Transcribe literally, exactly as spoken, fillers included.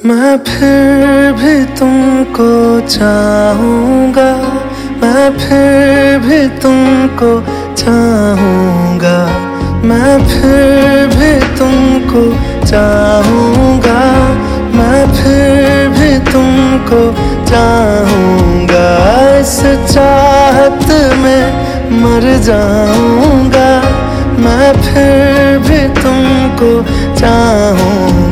मैं फिर भी तुमको चाहूँगा, मैं फिर भी तुमको चाहूँगा, मैं फिर भी तुमको चाहूँगा, मैं फिर भी तुमको चाहूँगा। इस चाहत में मर जाऊँगा, मैं फिर भी तुमको चाहूँगा।